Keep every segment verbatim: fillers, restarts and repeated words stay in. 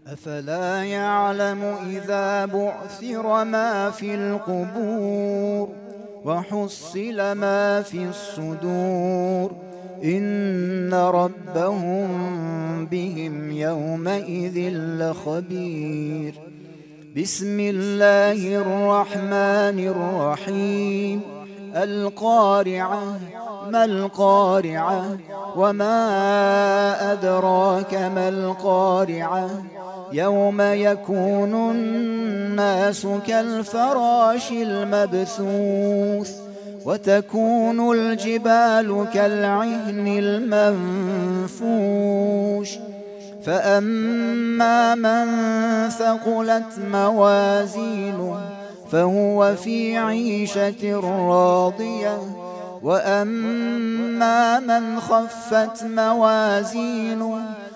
أفلا يعلم إذا بعثر ما في القبور وحصل ما في الصدور إن ربهم بهم يومئذ لخبير. بسم الله الرحمن الرحيم. القارعة ما القارعة وما أدراك ما القارعة يوم يكون الناس كالفراش المبثوث وتكون الجبال كالعهن المنفوش فأما من ثقلت موازينه فهو في عيشة راضية وأما من خفت موازينه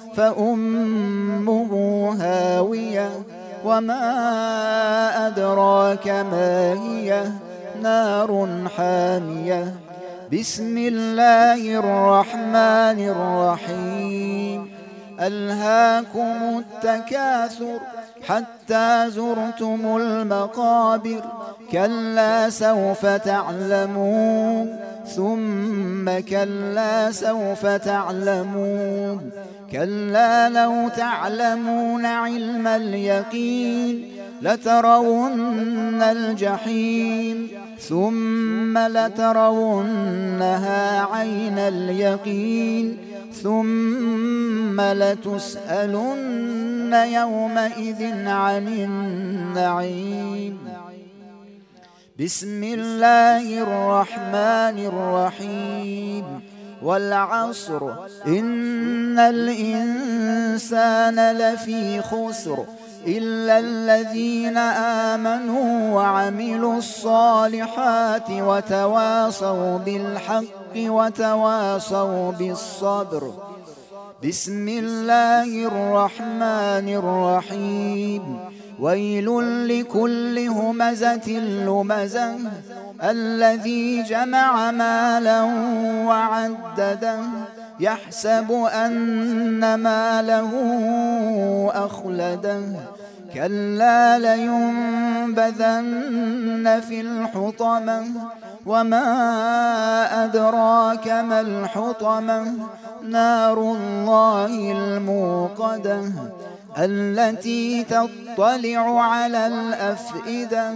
فأمه هاوية وما أدراك ما هي نار حامية. بسم الله الرحمن الرحيم. ألهاكم التكاثر حتى زرتم المقابر كلا سوف تعلمون ثم كلا سوف تعلمون كلا لو تعلمون علم اليقين لترون الجحيم ثم لترونها عين اليقين ثم لتسألن يومئذ عن النعيم. بسم الله الرحمن الرحيم. والعصر إن الإنسان لفي خسر إلا الذين آمنوا وعملوا الصالحات وتواصوا بالحق وتواصوا بالصبر. بسم الله الرحمن الرحيم. ويل لكل همزة لمزة الذي جمع مالا وعدده يحسب أن ماله أخلده كلا لينبذن في الحطمة وما أدراك ما الحطمة نار الله الموقدة التي تطلع على الأفئدة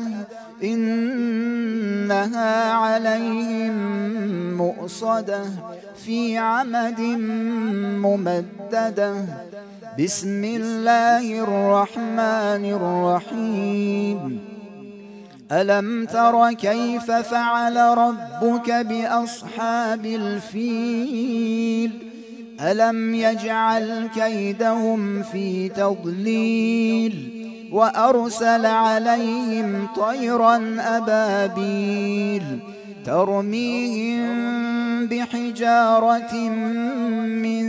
إنها عليهم مؤصدة في عمد ممددة. بسم الله الرحمن الرحيم. ألم تر كيف فعل ربك بأصحاب الفيل ألم يجعل كيدهم في تضليل وأرسل عليهم طيرا أبابيل ترميهم بحجارة من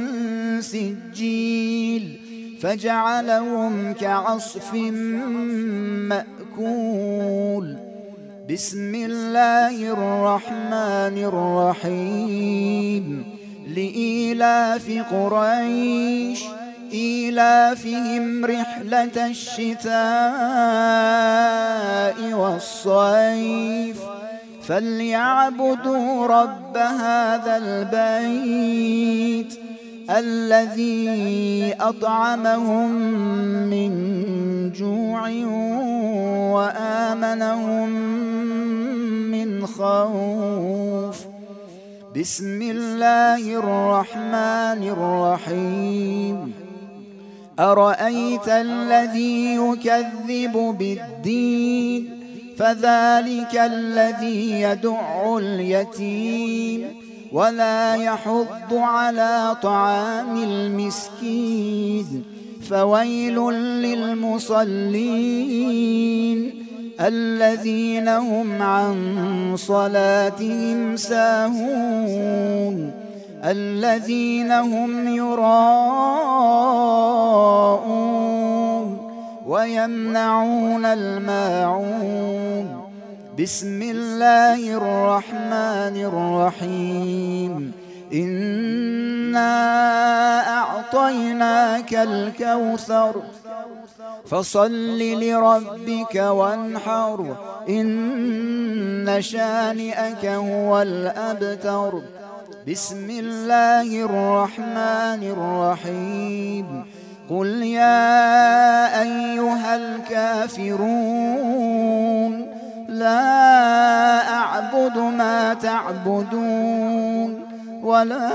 سجيل فجعلهم كعصف مأكول. بسم الله الرحمن الرحيم. لإيلاف قريش إيلافهم رحلة الشتاء والصيف فليعبدوا رب هذا البيت الذي أطعمهم من جوع وآمنهم من خوف. بسم الله الرحمن الرحيم. أرأيت الذي يكذب بالدين فذلك الذي يدع اليتيم ولا يحض على طعام المسكين فويل للمصلين الذين هم عن صلاتهم ساهون الذين هم يراءون ويمنعون الماعون. بسم الله الرحمن الرحيم. إنا أعطيناك الكوثر فصل لربك وانحر إن شانئك هو الأبتر. بسم الله الرحمن الرحيم. قل يا أيها الكافرون لا أعبد ما تعبدون ولا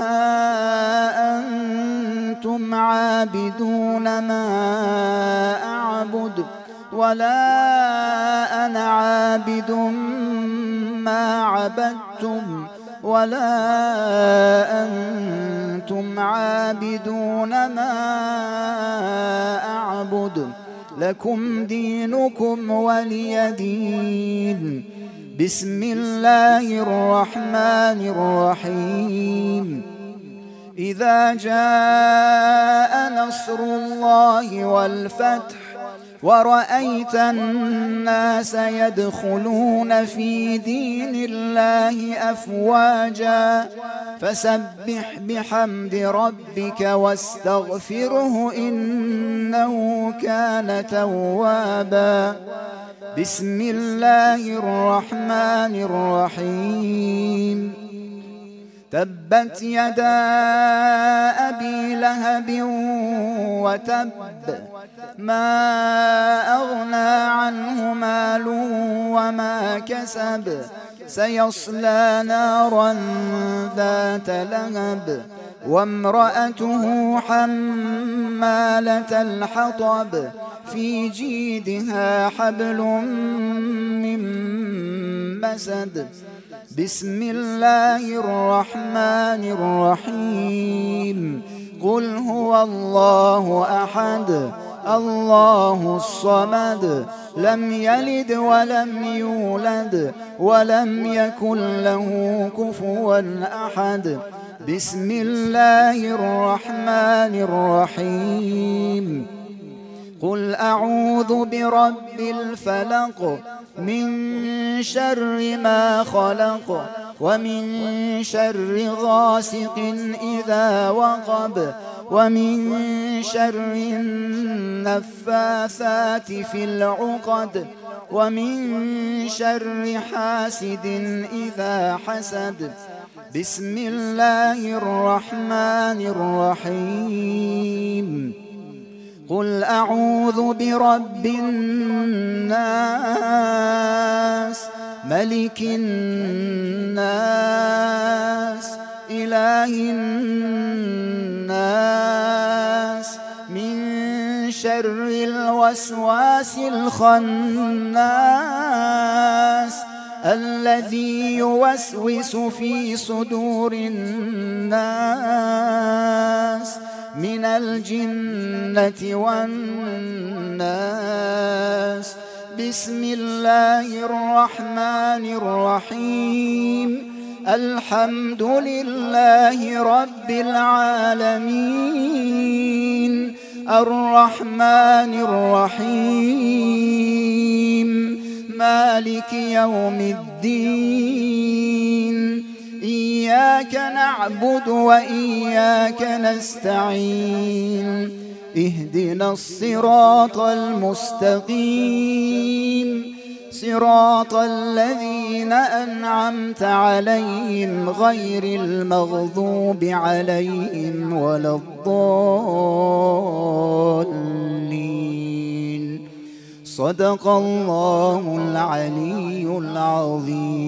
أنتم عابدون ما أعبد ولا أنا عابد ما عبدتم ولا أنتم عابدون ما أعبد لكم دينكم ولي دين. بسم الله الرحمن الرحيم. إذا جاء نصر الله والفتح ورأيت الناس يدخلون في دين الله أفواجا فسبح بحمد ربك واستغفره إنه كان توابا. بسم الله الرحمن الرحيم. تبت يدا أبي لهب وتب ما أغنى عنه مال وما كسب سيصلى نارا ذات لهب وامرأته حمالة الحطب في جيدها حبل من مسد. بسم الله الرحمن الرحيم. قل هو الله أحد الله الصمد لم يلد ولم يولد ولم يكن له كفوا أحد. بسم الله الرحمن الرحيم. قل أعوذ برب الفلق من شر ما خلق ومن شر غاسق إذا وقب ومن شر النفاثات في العقد ومن شر حاسد إذا حسد. بسم الله الرحمن الرحيم. قل أعوذ برب الناس ملك الناس إله الناس من شر الوسواس الخناس الذي يوسوس في صدور الناس من الجنة والناس. بسم الله الرحمن الرحيم. الحمد لله رب العالمين الرحمن الرحيم مالك يوم الدين. إياك نعبد وإياك نستعين. اهدنا الصراط المستقيم صراط الذين أنعمت عليهم غير المغضوب عليهم ولا الضالين. صدق الله العلي العظيم.